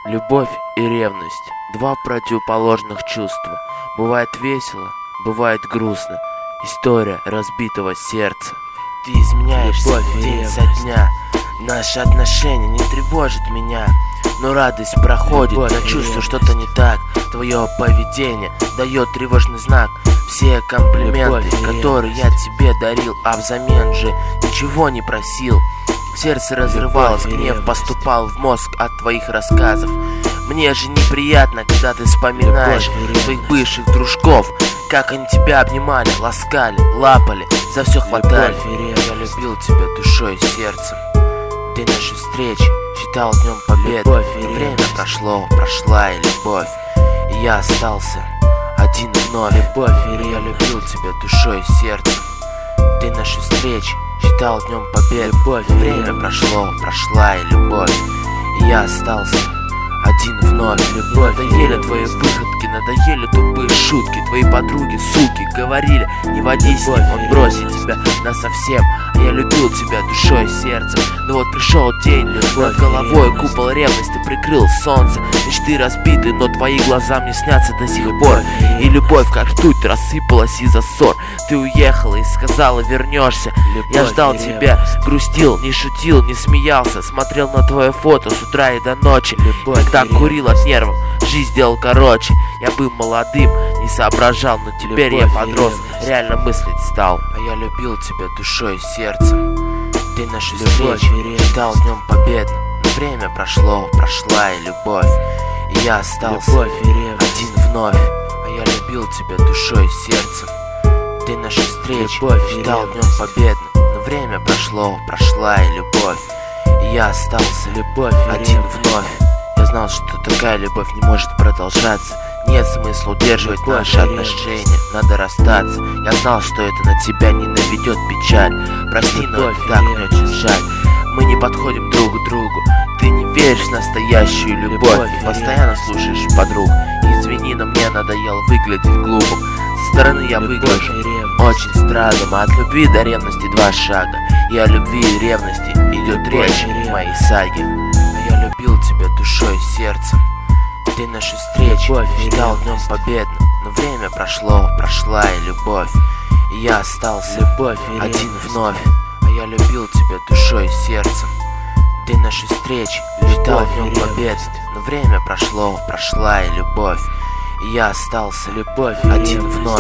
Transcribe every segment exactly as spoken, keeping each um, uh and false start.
Любовь и ревность – два противоположных чувства. Бывает весело, бывает грустно. История разбитого сердца. Ты изменяешься Любовь день и за дня. Наши отношения не тревожат меня, но радость проходит, Любовь я и чувствую, ревность. что-то не так. Твое поведение дает тревожный знак. Все комплименты, Любовь и которые я тебе дарил, а взамен же ничего не просил. Сердце разрывалось, Любовь и гнев ревность. поступал в мозг от твоих рассказов. Мне же неприятно, когда ты вспоминаешь Любовь и ревность. своих бывших дружков, как они тебя обнимали, ласкали, лапали, за все хватали. Любовь и ревность. Я любил тебя душой и сердцем. День нашей встречи считал днем победы. Любовь и Но время ревность. прошло, прошла и любовь, и я остался один вновь. Любовь и Я ревность. любил тебя душой и сердцем. День нашей встречи считал днем победы. Любовь и Время ревность. прошло, прошла и любовь, и я остался один вновь. Любовь и Надоели ревность. твои выходки, надоели тупые шутки. Твои подруги, суки, говорили: не водись с ним, Любовь он и бросит ревность. тебя насовсем. А я любил тебя душой и сердцем. Но вот пришел день, Любовь над и головой ревность. купол ревности прикрыл солнце. Мечты разбиты, но твои глаза мне снятся до сих пор. Любовь и И любовь как ртуть рассыпалась из-за ссор. Ты уехала и сказала: вернешься. Я Любовь ждал и тебя, ревность. грустил, не шутил, не смеялся. Смотрел на твое фото с утра и до ночи. Любовь Когда и курил от ревность. нервов, жизнь сделал короче. Я был молодым, не соображал, но теперь Любовь я и подрос, ревность. реально мыслить стал. А я любил тебя душой и сердцем. День нашей Любовь встречи и ревность. считал днем победы. Но время прошло, прошла и любовь, и я остался Любовь и ревность. один вновь. А я любил тебя душой и сердцем. День нашей встречи Любовь и считал днем ревность. победы. Но время прошло, прошла и любовь, и я остался Любовь и один ревность. вновь. Я знал, что такая любовь не может продолжаться. Нет смысла удерживать Любовь наши и ревность. отношения, надо расстаться. Я знал, что это на тебя не наведет печаль. Прости, но Любовь это и так мне ревность. очень жаль. Мы не подходим друг к другу. Ты не веришь в настоящую любовь, Любовь и и постоянно слушаешь подруг. Извини, но мне надоело выглядеть глупым. Со стороны я Любовь выгляжу и ревность. очень странным. А от любви до ревности два шага. И о любви и ревности идет Любовь речь и ревность. в моей саге. А я любил тебя душой и сердцем. День нашей встречи Любовь и считал днем ревность. победы. Но время прошло, прошла и любовь, и я остался Любовь и один ревность. вновь. А я любил тебя душой и сердцем. День нашей встречи считал Любовь и днем ревность. победы. Но время прошло, прошла и любовь, и я остался Любовь и один ревность. вновь.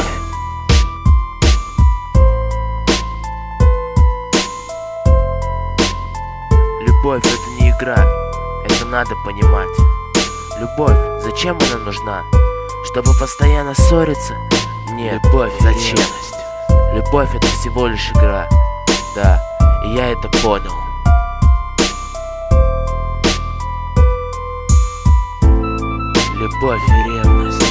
Любовь — это не игра, это надо понимать. Любовь, зачем она нужна? Чтобы постоянно ссориться? Нет, Любовь и зачем? ревность. Любовь — это всего лишь игра. Да, и я это понял. Любовь и ревность.